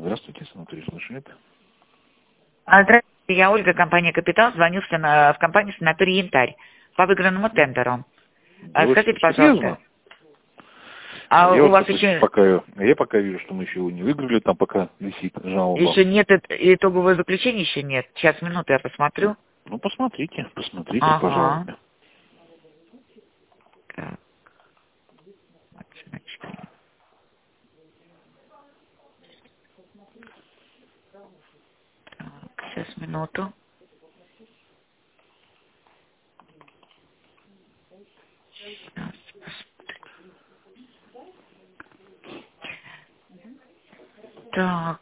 Здравствуйте, санаторий слушает. Здравствуйте, я Ольга, компания «Капитал». Звоню в компанию «Санаторий Янтарь» по выигранному тендеру. Да Скажите, что, пожалуйста, серьезно? а Я у вот вас я пока вижу, что мы еще его не выиграли, там пока висит жалоба. еще нет итогового заключения, еще нет? Сейчас, минуту, я посмотрю. Ну, посмотрите, Ага. пожалуйста. Так, вот, значит. Так, сейчас, минуту. Сейчас, так.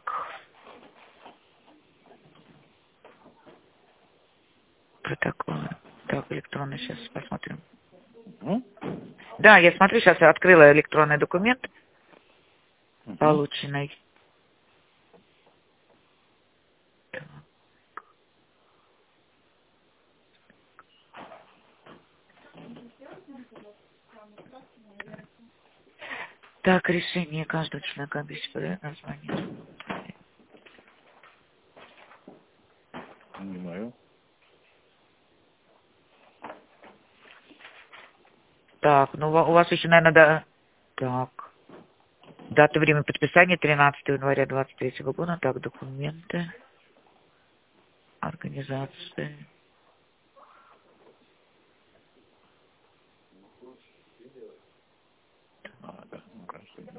Протокол. Так, электронный, сейчас посмотрим. Угу. Да, я смотрю, сейчас я открыла электронный документ, Угу. полученный. Так, решение каждого члена комиссии название. Понимаю. Так, ну у вас еще, наверное, да. Так. Дата, время подписания 13 января 23 года. Так, документы. Организации. Да, мне кажется, да.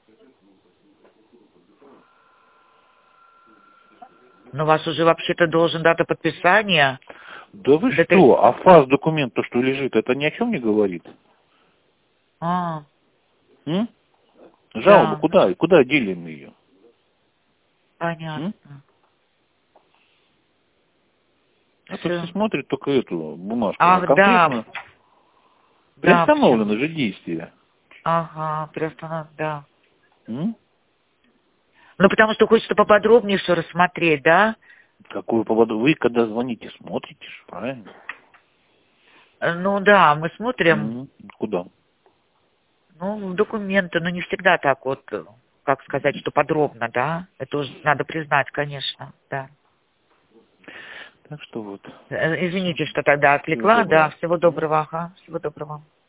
Но у вас уже вообще-то должен дата подписания. Да вы Да что, а фаз документ, то, что лежит, это ни о чем не говорит? А, М? Жалоба, да, куда делим ее? понятно. А то все Все. смотрят только эту бумажку, а Ах, да. конкретно Да, приостановлено почему? же действие. Ага, просто, да. М? Ну, потому что хочется поподробнее все рассмотреть, да? Какую поводу? Вы когда звоните, смотрите же, правильно? Ну, да, мы смотрим, Куда? ну, в документы, но не всегда так вот, как сказать, что подробно, да? Это уже надо признать, конечно, да. Так что вот. Извините, что тогда Всего отвлекла, да, доброго. всего доброго, ага, всего доброго.